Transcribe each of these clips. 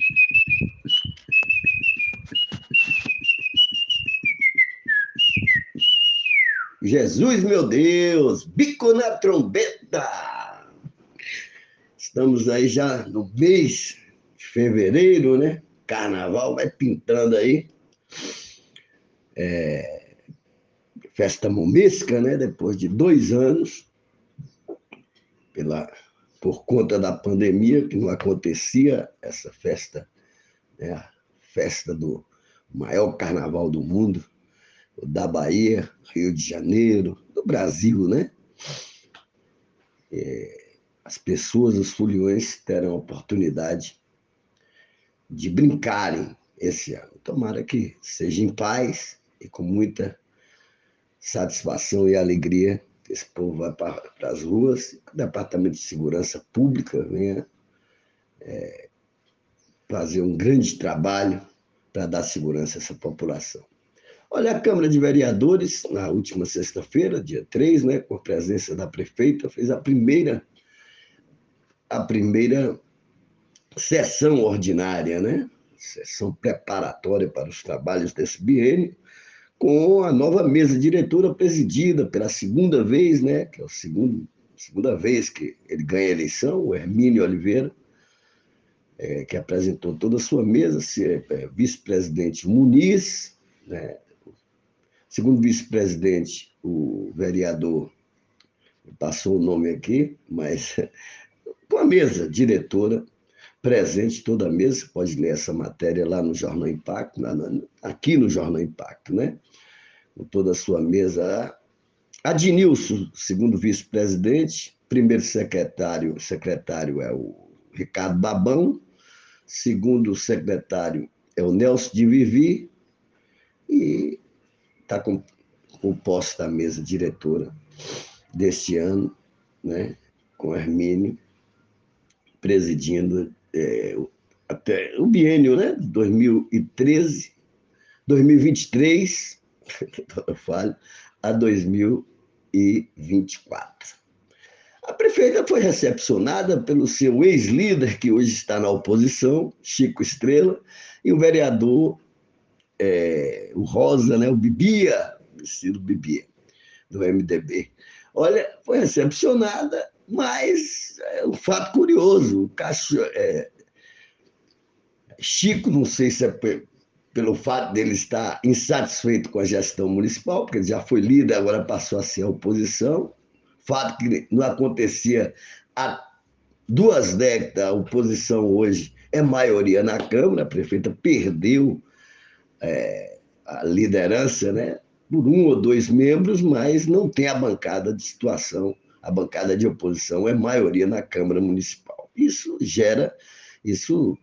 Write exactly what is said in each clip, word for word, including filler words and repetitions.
Jesus, meu Deus, bico na trombeta. Estamos aí já no mês de fevereiro, né? Carnaval vai pintando aí. É... Festa momesca, né? Depois de dois anos, pela... por conta da pandemia, que não acontecia essa festa, né? A festa do maior carnaval do mundo, da Bahia, Rio de Janeiro, do Brasil, né? É... As pessoas, os foliões, terão a oportunidade de brincarem esse ano. Tomara que seja em paz e com muita satisfação e alegria. Esse povo vai para as ruas, o Departamento de Segurança Pública venha é, fazer um grande trabalho para dar segurança a essa população. Olha, a Câmara de Vereadores, na última sexta-feira, dia três, né, com a presença da prefeita, fez a primeira, a primeira sessão ordinária, né? Sessão preparatória para os trabalhos desse biênio, com a nova mesa diretora presidida pela segunda vez, né? Que é a segundo, segunda vez que ele ganha a eleição, o Hermínio Oliveira, é, que apresentou toda a sua mesa, é, vice-presidente Muniz, né? Segundo vice-presidente, o vereador, passou o nome aqui, mas com a mesa diretora presente, toda a mesa, você pode ler essa matéria lá no Jornal Impacto, na, na, aqui no Jornal Impacto, né? Com toda a sua mesa. Adnilson, segundo vice-presidente, primeiro secretário, secretário é o Ricardo Babão, segundo secretário é o Nelson de Vivi, e está composta a mesa diretora deste ano, né? Com Hermínio presidindo é, até o biênio, né? dois mil e treze, dois mil e vinte e três, eu falo, a dois mil e vinte e quatro. A prefeita foi recepcionada pelo seu ex-líder, que hoje está na oposição, Chico Estrela, e o vereador, é, o Rosa, né? O Bibia, vestido Bibia, do M D B. Olha, foi recepcionada, mas é um fato curioso. O Cacho, é, Chico, não sei se é pelo fato dele estar insatisfeito com a gestão municipal, porque ele já foi líder, agora passou a ser a oposição, fato que não acontecia há duas décadas. A oposição hoje é maioria na Câmara, a prefeita perdeu é, a liderança, né, por um ou dois membros, mas não tem a bancada de situação, a bancada de oposição é maioria na Câmara Municipal. Isso gera, isso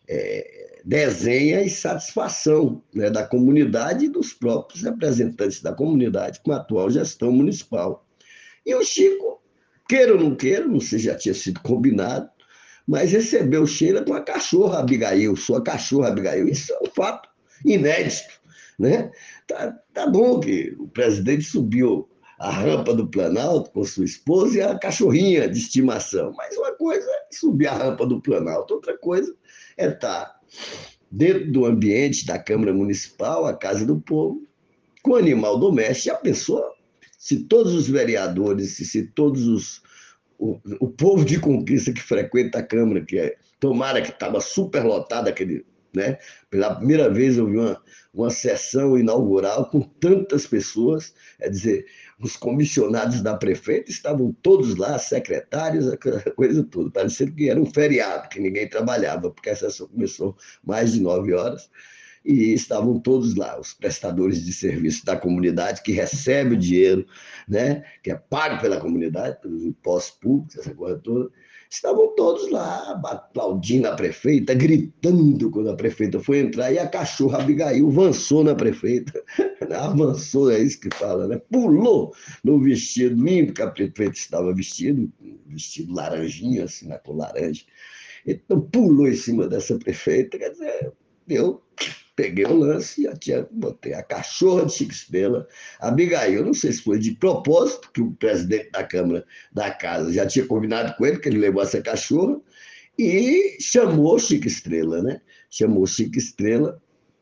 é, desenha a insatisfação, né, da comunidade e dos próprios representantes da comunidade com a atual gestão municipal. E o Chico, queira ou não queira, não sei se já tinha sido combinado, mas recebeu Sheila com a cachorra Abigail, sua cachorra Abigail. Isso é um fato inédito, né? Tá, tá bom que o presidente subiu a rampa do Planalto com sua esposa e a cachorrinha de estimação, mas uma coisa é subir a rampa do Planalto, outra coisa é estar dentro do ambiente da Câmara Municipal, a Casa do Povo, com animal doméstico. Já pensou se todos os vereadores, se, se todos os o, o povo de Conquista que frequenta a Câmara, que é, tomara que estava superlotado aquele, né? Pela primeira vez eu vi uma, uma sessão inaugural com tantas pessoas, é dizer, os comissionados da prefeita estavam todos lá, secretários, aquela coisa toda, parecendo que era um feriado, que ninguém trabalhava, porque a sessão começou mais de nove horas, e estavam todos lá, os prestadores de serviço da comunidade, que recebem o dinheiro, né, que é pago pela comunidade, pelos impostos públicos, essa coisa toda, estavam todos lá aplaudindo a prefeita, gritando quando a prefeita foi entrar, e a cachorra Abigail avançou na prefeita, avançou, é isso que fala, né? Pulou no vestido lindo que a prefeita estava vestindo, um vestido laranjinho, assim, na cor laranja, então pulou em cima dessa prefeita, quer dizer, eu peguei o lance e já tinha, botei a cachorra de Chico Estrela, Abigail, não sei se foi de propósito, que o presidente da Câmara da Casa já tinha combinado com ele, que ele levou essa cachorra, E chamou Chico Estrela, né? Chamou Chico Estrela,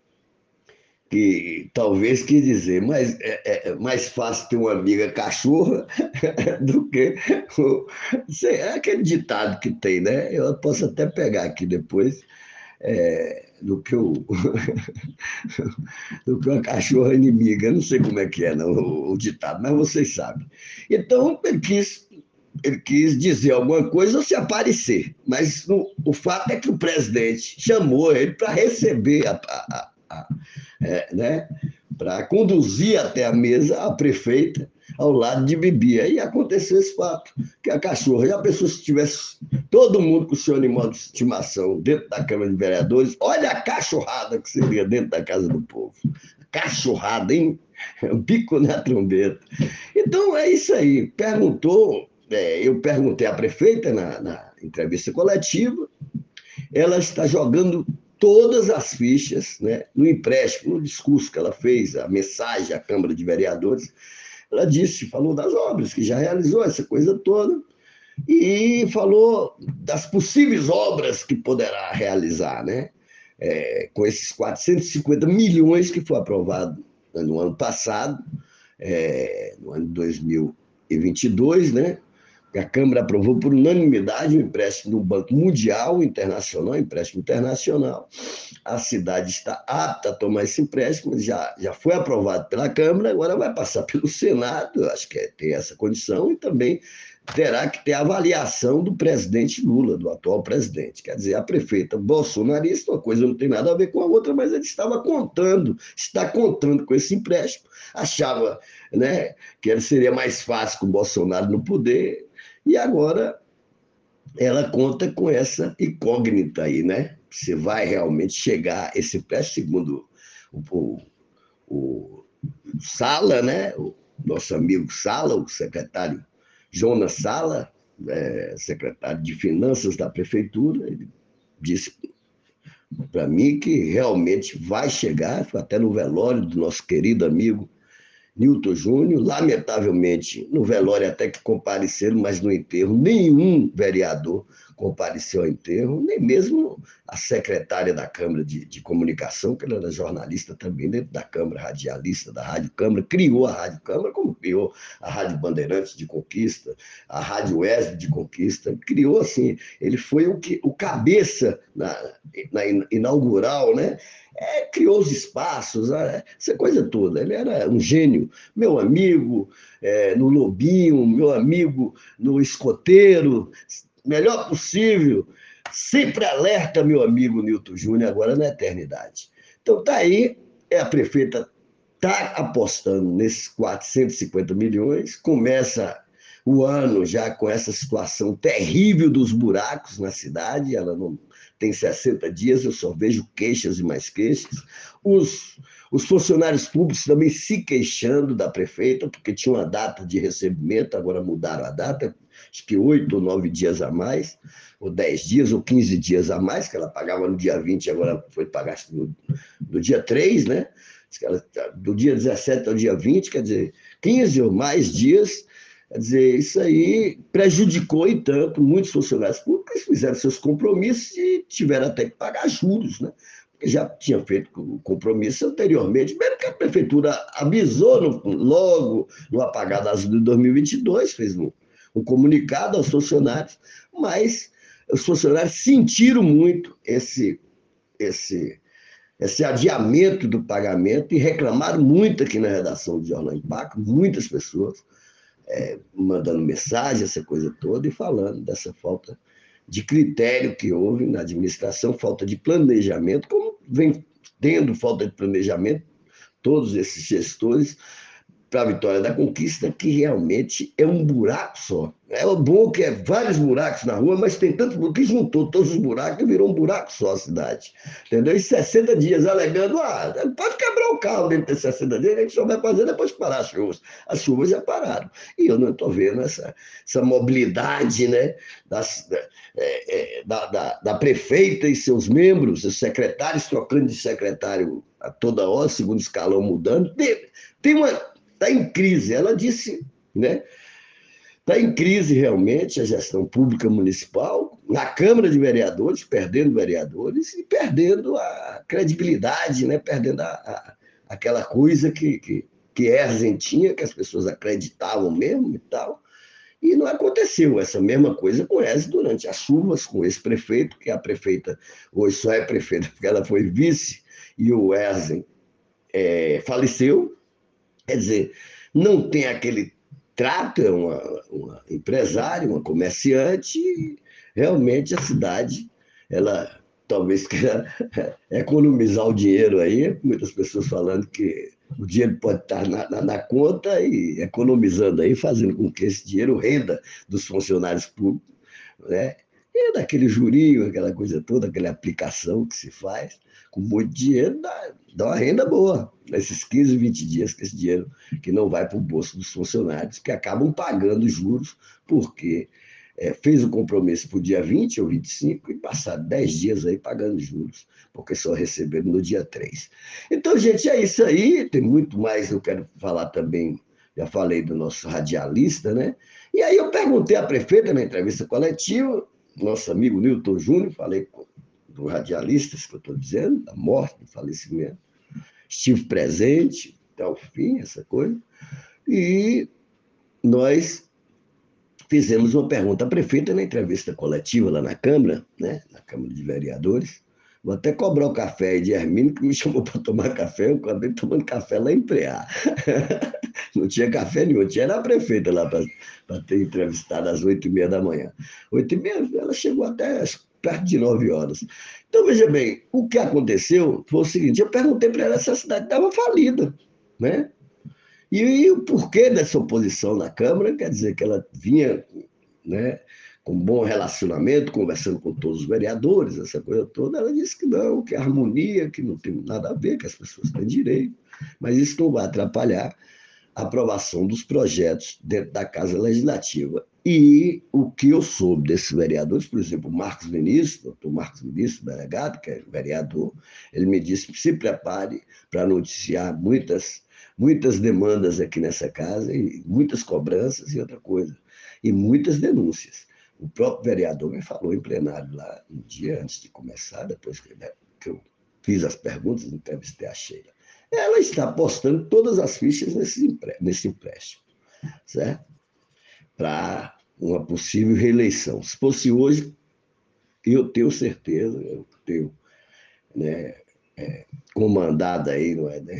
que talvez quis dizer, mas é, é mais fácil ter uma amiga cachorra do que o, sei, é aquele ditado que tem, né? Eu posso até pegar aqui depois, é, do que o do que uma cachorra inimiga. Eu não sei como é que é não, o, o ditado, mas vocês sabem. Então, ele quis, ele quis dizer alguma coisa ou se aparecer, mas no, o fato é que o presidente chamou ele para receber a, a, a, é, né, para conduzir até a mesa a prefeita ao lado de Bibi. Aí aconteceu esse fato, que a cachorra, e a pessoa se tivesse todo mundo com o seu animal de estimação dentro da Câmara de Vereadores, olha a cachorrada que seria dentro da Casa do Povo. Cachorrada, hein? Bico na trombeta. Então é isso aí. Perguntou, é, eu perguntei à prefeita na, na entrevista coletiva, ela está jogando todas as fichas, né, no empréstimo, no discurso que ela fez, a mensagem à Câmara de Vereadores. Ela disse, falou das obras que já realizou, essa coisa toda, e falou das possíveis obras que poderá realizar, né? É, com esses quatrocentos e cinquenta milhões que foi aprovado, né, no ano passado, é, no ano de dois mil e vinte e dois, né? A Câmara aprovou por unanimidade o empréstimo do Banco Mundial Internacional, empréstimo internacional. A cidade está apta a tomar esse empréstimo, já, já foi aprovado pela Câmara, agora vai passar pelo Senado, acho que é, tem essa condição, e também terá que ter a avaliação do presidente Lula, do atual presidente. Quer dizer, a prefeita bolsonarista, uma coisa não tem nada a ver com a outra, mas ele estava contando, está contando com esse empréstimo, achava, né, que seria mais fácil com o Bolsonaro no poder, e agora ela conta com essa incógnita aí, né? Se vai realmente chegar esse empréstimo, segundo o, o, o Sala, né? O nosso amigo Sala, o secretário Jonas Sala, é, secretário de Finanças da Prefeitura, ele disse para mim que realmente vai chegar, foi até no velório do nosso querido amigo Nilton Júnior, lamentavelmente, no velório até que compareceram, mas no enterro nenhum vereador compareceu ao enterro, nem mesmo a secretária da Câmara de, de Comunicação, que ela era jornalista também dentro da Câmara, radialista da Rádio Câmara, criou a Rádio Câmara, como criou a Rádio Bandeirantes de Conquista, a Rádio Wesley de Conquista, criou assim, ele foi o, que, o cabeça na, na inaugural, né? É, criou os espaços, essa coisa toda. Ele era um gênio. Meu amigo é, no Lobinho, meu amigo no Escoteiro, melhor possível, sempre alerta meu amigo Nilton Júnior, agora na eternidade. Então tá aí, é, a prefeita está apostando nesses quatrocentos e cinquenta milhões, começa o ano já com essa situação terrível dos buracos na cidade, ela não tem sessenta dias, eu só vejo queixas e mais queixas. Os, os funcionários públicos também se queixando da prefeita, porque tinha uma data de recebimento, agora mudaram a data, acho que oito ou nove dias a mais, ou dez dias, ou quinze dias a mais, que ela pagava no dia vinte e agora foi pagar no, no dia três, né? Do dia dezessete ao dia vinte, quer dizer, quinze ou mais dias. Quer dizer, isso aí prejudicou, e tanto, muitos funcionários públicos fizeram seus compromissos e tiveram até que pagar juros, né? Porque já tinha feito compromisso anteriormente, mesmo que a prefeitura avisou no, logo no apagar das luzes de dois mil e vinte e dois, fez um, um comunicado aos funcionários, mas os funcionários sentiram muito esse, esse, esse adiamento do pagamento e reclamaram muito aqui na redação do Jornal Impacto, muitas pessoas, É, mandando mensagem, essa coisa toda, e falando dessa falta de critério que houve na administração, falta de planejamento, como vem tendo falta de planejamento todos esses gestores para a Vitória da Conquista, que realmente é um buraco só. É bom que é vários buracos na rua, mas tem tanto buraco que juntou todos os buracos e virou um buraco só a cidade. Entendeu? E sessenta dias alegando, ah, pode quebrar o carro dentro de sessenta dias, a gente só vai fazer depois que parar as chuvas. As chuvas já pararam. E eu não estou vendo essa, essa mobilidade, né, das, é, é, da, da, da prefeita e seus membros, os secretários trocando de secretário a toda hora, segundo escalão mudando. Tem, tem uma... Está em crise. Ela disse, né? Está em crise realmente a gestão pública municipal, na Câmara de Vereadores, perdendo vereadores e perdendo a credibilidade, né? Perdendo a, a, aquela coisa que, que, que Erzen tinha, que as pessoas acreditavam mesmo e tal. E não aconteceu essa mesma coisa com Erzen durante as chuvas, com esse prefeito, que a prefeita hoje só é prefeita porque ela foi vice, e o Erzen é, faleceu. Quer dizer, não tem aquele trato, é uma, uma empresária, uma comerciante, e realmente a cidade, ela talvez queira economizar o dinheiro aí, muitas pessoas falando que o dinheiro pode estar na, na, na conta e economizando aí, fazendo com que esse dinheiro renda dos funcionários públicos, né? E daquele jurinho, aquela coisa toda, aquela aplicação que se faz, com muito dinheiro, dá, dá uma renda boa. Nesses quinze, vinte dias, que esse dinheiro que não vai para o bolso dos funcionários, que acabam pagando juros, porque é, fez o compromisso para o dia vinte ou vinte e cinco e passaram dez dias aí pagando juros, porque só receberam no dia três. Então, gente, é isso aí. Tem muito mais, eu quero falar também, já falei do nosso radialista, né? E aí eu perguntei à prefeita na entrevista coletiva, nosso amigo Newton Júnior, falei do radialista, isso que eu estou dizendo, da morte, do falecimento. Estive presente até o fim, essa coisa. E nós fizemos uma pergunta à prefeita na entrevista coletiva lá na Câmara, né? Na Câmara de Vereadores. Vou até cobrar o café aí de Hermínio, que me chamou para tomar café, eu acabei tomando café lá em Preá. Não tinha café nenhum, tinha era a prefeita lá para ter entrevistado às oito e meia da manhã. Oito e meia, ela chegou até perto de nove horas. Então, veja bem, o que aconteceu foi o seguinte, eu perguntei para ela se a cidade estava falida, né? E, e o porquê dessa oposição na Câmara, quer dizer que ela vinha, né, com um bom relacionamento, conversando com todos os vereadores, essa coisa toda, ela disse que não, que é harmonia, que não tem nada a ver, que as pessoas têm direito, mas isso não vai atrapalhar a aprovação dos projetos dentro da Casa Legislativa. E o que eu soube desses vereadores, por exemplo, o Marcos Vinícius, doutor Marcos Vinícius, delegado, que é vereador, ele me disse que se prepare para noticiar muitas, muitas demandas aqui nessa casa, e muitas cobranças e outra coisa, e muitas denúncias. O próprio vereador me falou em plenário lá, um dia antes de começar, depois que eu fiz as perguntas, entrevistei a Sheila. Ela está apostando todas as fichas nesse, nesse empréstimo, certo? Para uma possível reeleição. Se fosse hoje, eu tenho certeza, eu tenho, né, é, comandado aí, não é?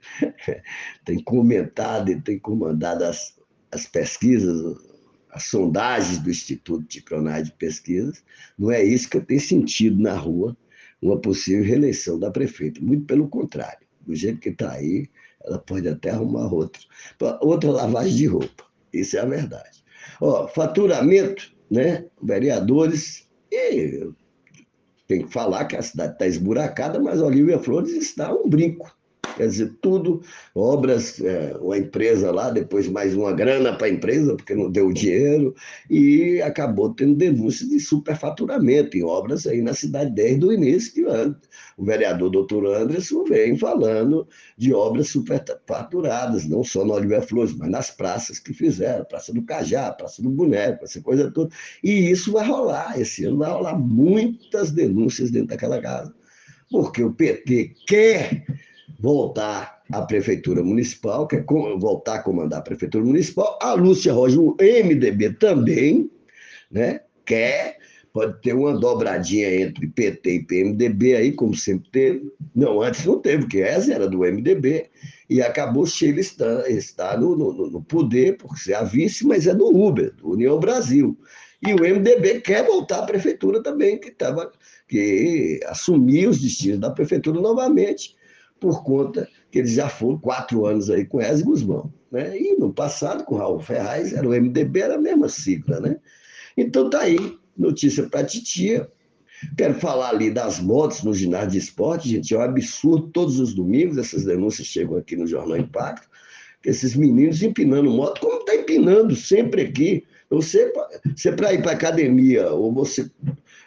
Tem comentado e tem comandado as, as pesquisas, as sondagens do Instituto de Cronagem de Pesquisas, não é isso que eu tenho sentido na rua, uma possível reeleição da prefeita. Muito pelo contrário. Do jeito que está aí, ela pode até arrumar outra, outra lavagem de roupa. Isso é a verdade. Ó, faturamento, né? Vereadores, e tem que falar que a cidade está esburacada, mas Olívia Flores está um brinco. Quer dizer, tudo, obras, é, uma empresa lá, depois mais uma grana para a empresa, porque não deu dinheiro, e acabou tendo denúncias de superfaturamento em obras aí na cidade desde o início, que o vereador doutor Anderson vem falando de obras superfaturadas, não só na Olívia Flores, mas nas praças que fizeram, Praça do Cajá, Praça do Boneco, essa coisa toda. E isso vai rolar, esse ano vai rolar muitas denúncias dentro daquela casa, porque o P T quer voltar à Prefeitura Municipal, quer voltar a comandar a Prefeitura Municipal, a Lúcia Rocha, o M D B também, né, quer, pode ter uma dobradinha entre P T e P M D B aí, como sempre teve. Não, antes não teve, porque essa era do M D B, e acabou Sheila estar, estar no, no, no poder, por ser a vice, mas é do Uber, do União Brasil. E o M D B quer voltar à Prefeitura também, que, tava, que assumir os destinos da Prefeitura novamente, por conta que eles já foram quatro anos aí com Ezio Guzmão, né? E no passado, com Raul Ferraz, era o M D B, era a mesma sigla, né? Então tá aí, notícia para a titia. Quero falar ali das motos no ginásio de esporte, gente, é um absurdo, todos os domingos essas denúncias chegam aqui no Jornal Impacto, que esses meninos empinando moto, como está empinando sempre aqui. Você, você para ir para academia, ou você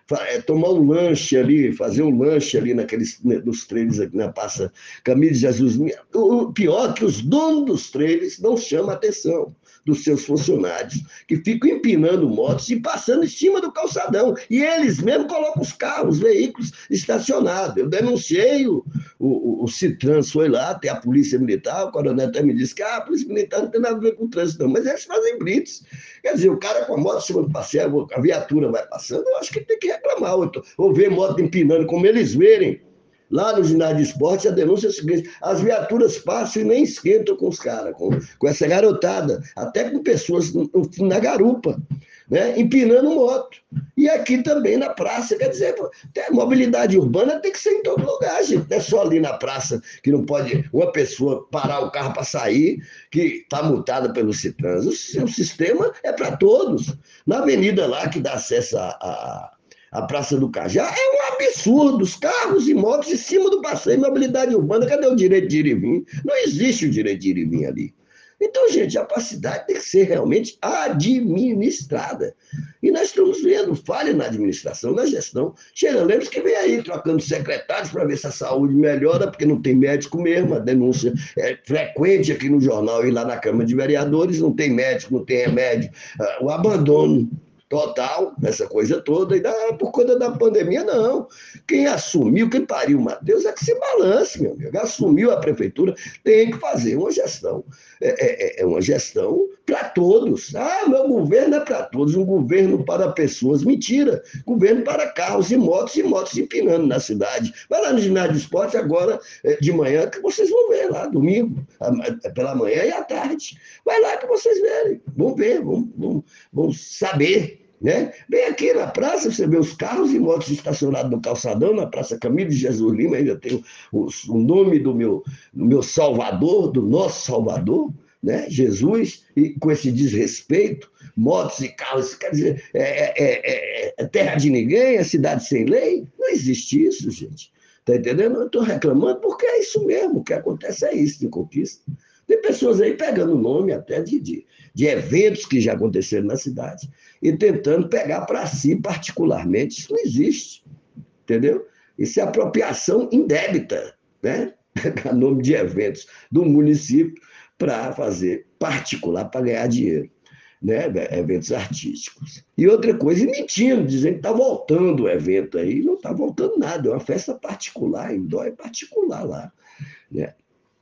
é, tomar um lanche ali, fazer um lanche ali naqueles, nos trailers aqui na Praça Camilo de Jesus. O pior é que os donos dos trailers não chamam a atenção dos seus funcionários, que ficam empinando motos e passando em cima do calçadão. E eles mesmos colocam os carros, os veículos estacionados. Eu denunciei, o, o, o Citrans foi lá, até a Polícia Militar, o coronel até me disse que ah, a Polícia Militar não tem nada a ver com o trânsito, não, mas eles fazem blitz. Quer dizer, o cara com a moto em cima do passeio, a viatura vai passando, eu acho que tem que reclamar, ou, ou ver moto empinando, como eles verem. Lá no ginásio de esporte, a denúncia é a seguinte: as viaturas passam e nem esquentam com os caras, com, com essa garotada, até com pessoas na garupa, né, empinando moto. E aqui também na praça, quer dizer, a mobilidade urbana tem que ser em todo lugar, gente. Não é só ali na praça que não pode uma pessoa parar o carro para sair, que está multada pelo Citrans. O, o sistema é para todos. Na avenida lá que dá acesso a, a a Praça do Cajá, é um absurdo, os carros e motos em cima do passeio, mobilidade urbana, cadê o direito de ir e vir? Não existe o direito de ir e vir ali. Então, gente, a cidade tem que ser realmente administrada. E nós estamos vendo falha na administração, na gestão. Sheila Lemos que vem aí trocando secretários para ver se a saúde melhora, porque não tem médico mesmo, a denúncia é frequente aqui no jornal e lá na Câmara de Vereadores, não tem médico, não tem remédio, o abandono total, essa coisa toda, e da, por conta da pandemia, não. Quem assumiu, quem pariu o Matheus, é que se balance, meu amigo. Assumiu a prefeitura, tem que fazer uma gestão. É, é, é uma gestão para todos. Ah, meu governo é para todos, um governo para pessoas. Mentira. Governo para carros e motos, e motos empinando na cidade. Vai lá no ginásio de esporte agora, de manhã, que vocês vão ver lá, domingo, pela manhã e à tarde. Vai lá que vocês verem. Vão ver, vão, vão, vão saber. Né? Bem aqui na praça, você vê os carros e motos estacionados no calçadão, na Praça Camilo de Jesus Lima, ainda tem o, o nome do meu, do meu Salvador, do nosso Salvador, né? Jesus, e com esse desrespeito, motos e carros, quer dizer, é, é, é, é terra de ninguém, é cidade sem lei. Não existe isso, gente. Está entendendo? Eu estou reclamando porque é isso mesmo, o que acontece é isso de Conquista. Tem pessoas aí pegando o nome até de, de, de eventos que já aconteceram na cidade e tentando pegar para si particularmente. Isso não existe, entendeu? Isso é apropriação indébita, né? Pegar nome de eventos do município para fazer particular, para ganhar dinheiro, né? Eventos artísticos. E outra coisa, mentindo, dizendo que está voltando o evento aí. Não está voltando nada, é uma festa particular, em dó é particular lá, né?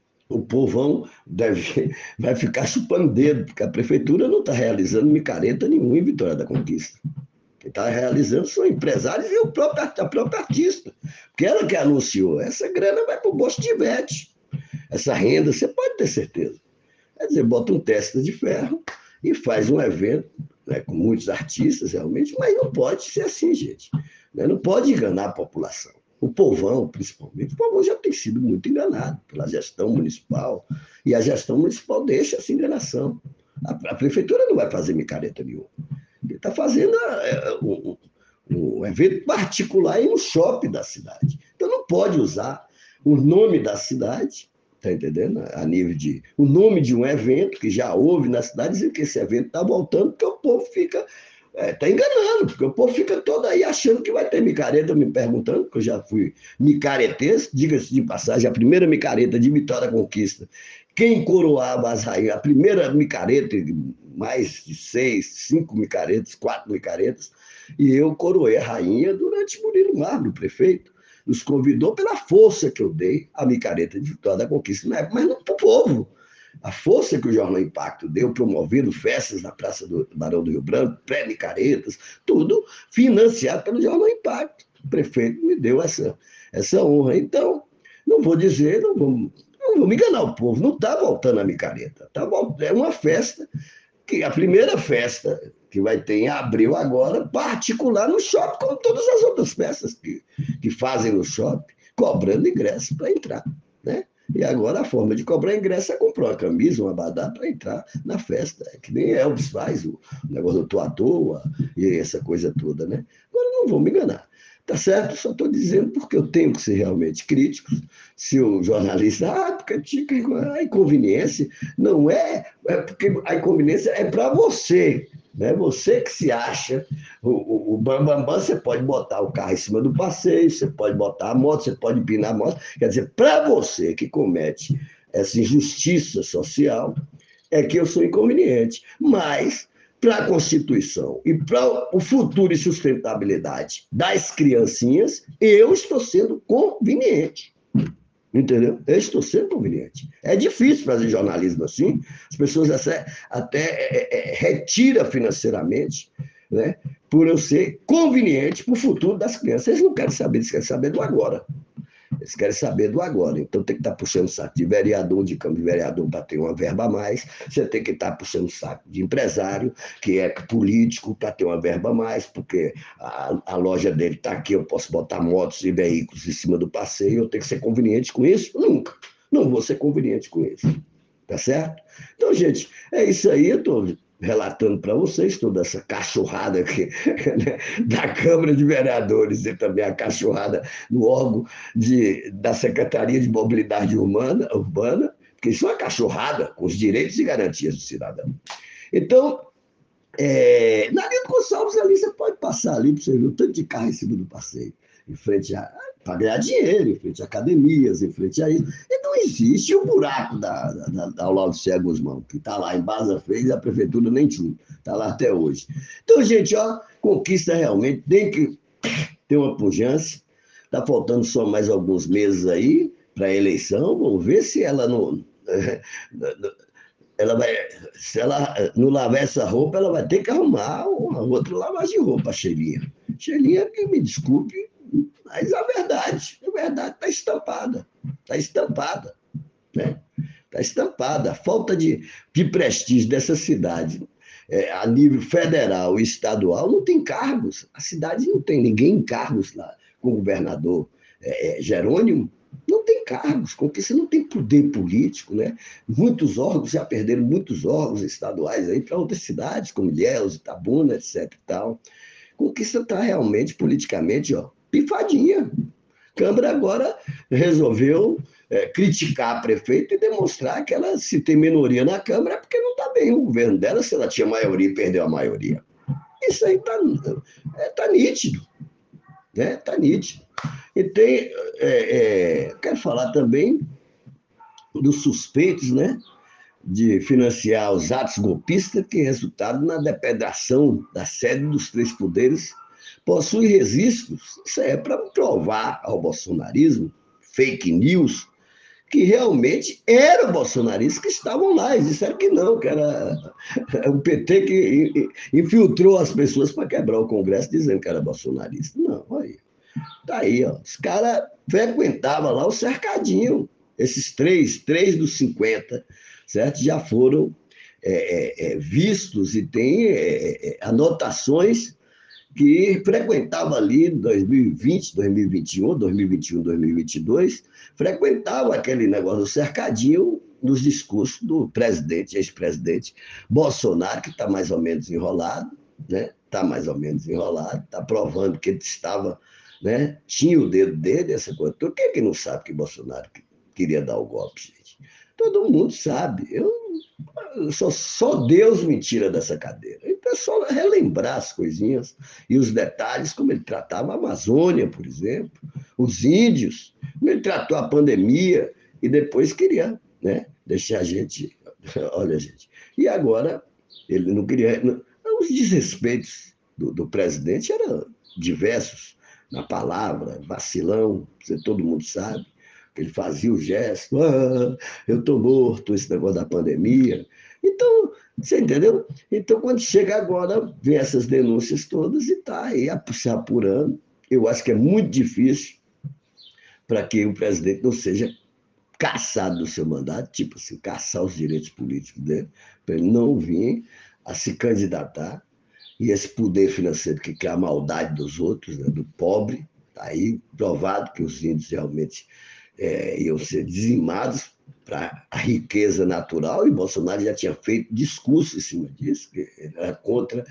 O povão deve, vai ficar chupando dedo, porque a prefeitura não está realizando micareta nenhuma em Vitória da Conquista. Quem está realizando são empresários e o próprio, a própria artista, porque ela que anunciou. Essa grana vai para o bolso de Ivete. Essa renda, você pode ter certeza. Quer dizer, bota um testa de ferro e faz um evento, né, com muitos artistas realmente, mas não pode ser assim, gente. Né? Não pode enganar a população. O povão, principalmente, o povão já tem sido muito enganado pela gestão municipal, e a gestão municipal deixa essa enganação. A, a prefeitura não vai fazer micareta nenhuma. Ele está fazendo é, um, um evento particular em um shopping da cidade. Então não pode usar o nome da cidade, está entendendo? A nível de o nome de um evento que já houve na cidade, dizendo que esse evento está voltando, porque o povo fica... Está é, enganando, porque o povo fica todo aí achando que vai ter micareta, me perguntando, porque eu já fui micaretense, diga-se de passagem, a primeira micareta de Vitória da Conquista. Quem coroava as rainhas, a primeira micareta, mais de seis, cinco micaretas, quatro micaretas, e eu coroei a rainha durante Murilo Marmo, o prefeito. Nos convidou pela força que eu dei à micareta de Vitória da Conquista na época, mas não para o povo. A força que o Jornal Impacto deu, promovendo festas na Praça do Barão do Rio Branco, pré-micaretas, tudo financiado pelo Jornal Impacto. O prefeito me deu essa, essa honra. Então, não vou dizer, não vou, não vou me enganar o povo, não está voltando a micareta. Tá bom, é uma festa, que a primeira festa que vai ter em abril agora, particular no shopping, como todas as outras festas que, que fazem no shopping, cobrando ingresso para entrar, né? E agora a forma de cobrar ingresso é comprar uma camisa, uma abadá para entrar na festa. É que nem Elvis faz, o negócio do tô à toa e essa coisa toda, né? Agora não vou me enganar. Tá certo? Só estou dizendo porque eu tenho que ser realmente crítico. Se o jornalista, ah, porque a inconveniência não é, é porque a inconveniência é para você. Né? Você que se acha, o, o, o bambambam, bam, bam, você pode botar o carro em cima do passeio, você pode botar a moto, você pode empinar a moto. Quer dizer, para você que comete essa injustiça social, é que eu sou inconveniente. Mas, para a Constituição e para o futuro e sustentabilidade das criancinhas, eu estou sendo conveniente. Entendeu? Eu estou sendo conveniente. É difícil fazer jornalismo assim, as pessoas até, até é, é, retiram financeiramente, né, por eu ser conveniente para o futuro das crianças. Eles não querem saber, eles querem saber do agora. Eles querem saber do agora. Então tem que estar puxando saco de vereador, de câmara de vereador para ter uma verba a mais. Você tem que estar puxando saco de empresário, que é político, para ter uma verba a mais, porque a, a loja dele está aqui, eu posso botar motos e veículos em cima do passeio, eu tenho que ser conveniente com isso? Nunca. Não vou ser conveniente com isso. Tá certo? Então, gente, é isso aí. Eu estou relatando para vocês toda essa cachorrada aqui, né, da Câmara de Vereadores e também a cachorrada do órgão de, da Secretaria de Mobilidade Urbana, Urbana, porque isso é uma cachorrada com os direitos e garantias do cidadão. Então, é, na linha do Gonçalves ali, você pode passar ali para você ver o tanto de carro em cima do passeio, em frente a para ganhar dinheiro, em frente a academias, em frente a isso. E não existe o buraco da, da, da Aula do Cé Guzmão, que está lá em Baza fez e a prefeitura nem tinha, está lá até hoje. Então, gente, ó, conquista realmente tem que ter uma pujança. Está faltando só mais alguns meses aí para a eleição. Vamos ver se ela não. Ela vai, se ela não lavar essa roupa, ela vai ter que arrumar uma outra lavagem de roupa, a Xelinha. Xelinha, que me desculpe, mas a verdade, a verdade está estampada. Está estampada. Né? Está estampada. A falta de, de prestígio dessa cidade é, a nível federal e estadual não tem cargos. A cidade não tem ninguém em cargos lá, com o governador é, é, Jerônimo. Não tem cargos, porque você não tem poder político, né? Muitos órgãos, já perderam muitos órgãos estaduais aí para outras cidades, como Ilhéus, Itabuna, etc e tal. Conquista está realmente, politicamente, ó, pifadinha. Câmara agora resolveu é, criticar a prefeita e demonstrar que ela, se tem minoria na Câmara, é porque não está bem o governo dela, se ela tinha maioria e perdeu a maioria. Isso aí está é, tá nítido. Né? Tá nítido. E tem, é, é, quero falar também dos suspeitos, né, de financiar os atos golpistas que resultaram na depredação da sede dos três poderes, possui registros. Isso é para provar ao bolsonarismo, fake news, que realmente eram bolsonaristas que estavam lá. Eles disseram que não, que era o P T que infiltrou as pessoas para quebrar o Congresso, dizendo que era bolsonarista. Não, aí. Tá aí, ó. Os caras frequentavam lá o cercadinho. Esses três, três dos cinquenta, certo? Já foram é, é, vistos e tem é, é, anotações que frequentava ali em dois mil e vinte, dois mil e vinte e um, dois mil e vinte e um, dois mil e vinte e dois, frequentava aquele negócio do cercadinho nos discursos do presidente, ex-presidente Bolsonaro, que está mais ou menos enrolado, né? Está mais ou menos enrolado, está provando que ele estava, né? Tinha o dedo dele, essa coisa toda. Quem é que não sabe que Bolsonaro queria dar o golpe, gente? Todo mundo sabe. Eu só, só Deus me tira dessa cadeira. Então é só relembrar as coisinhas e os detalhes, como ele tratava a Amazônia, por exemplo, os índios, como ele tratou a pandemia e depois queria, né, deixar a gente. Olha, gente. E agora, ele não queria. Não, os desrespeitos do, do presidente eram diversos na palavra, vacilão, todo mundo sabe. Ele fazia o gesto, ah, eu estou morto, esse negócio da pandemia. Então, você entendeu? Então, quando chega agora, vem essas denúncias todas e está aí se apurando. Eu acho que é muito difícil para que o presidente não seja cassado do seu mandato, tipo assim, caçar os direitos políticos dele, para ele não vir a se candidatar. E esse poder financeiro que quer a maldade dos outros, né, do pobre, está aí provado que os índios realmente é, iam ser dizimados para a riqueza natural, e Bolsonaro já tinha feito discurso em cima disso, que ele era contra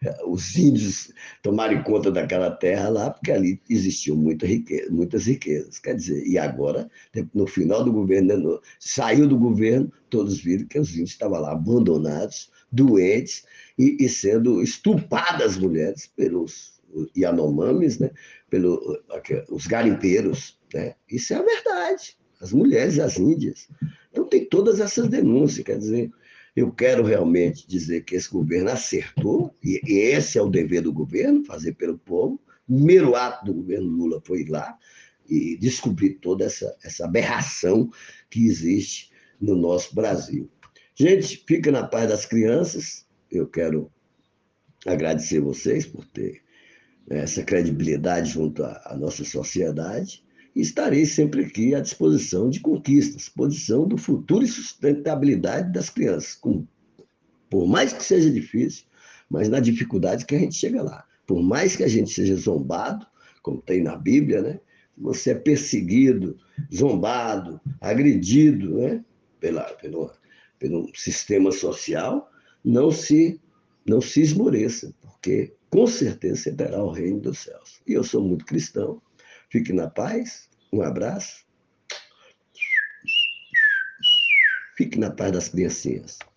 os índios tomarem conta daquela terra lá, porque ali existiam muita riqueza, muitas riquezas. Quer dizer, e agora, no final do governo, no, saiu do governo, todos viram que os índios estavam lá abandonados, doentes e, e sendo estupradas as mulheres pelos Yanomamis, né? Pelos os garimpeiros. Né? Isso é a verdade. As mulheres, as índias. Então tem todas essas denúncias, quer dizer, eu quero realmente dizer que esse governo acertou, e esse é o dever do governo, fazer pelo povo. O primeiro ato do governo Lula foi ir lá e descobrir toda essa, essa aberração que existe no nosso Brasil. Gente, fica na paz das crianças. Eu quero agradecer vocês por ter essa credibilidade junto à, à nossa sociedade e estarei sempre aqui à disposição de conquistas, disposição do futuro e sustentabilidade das crianças, com, por mais que seja difícil, mas na dificuldade que a gente chega lá. Por mais que a gente seja zombado, como tem na Bíblia, né? Você é perseguido, zombado, agredido, né? Pela, pelo, pelo sistema social, não se, não se esmoreça, porque com certeza você terá o reino dos céus. E eu sou muito cristão. Fique na paz, um abraço. Fique na paz das criancinhas.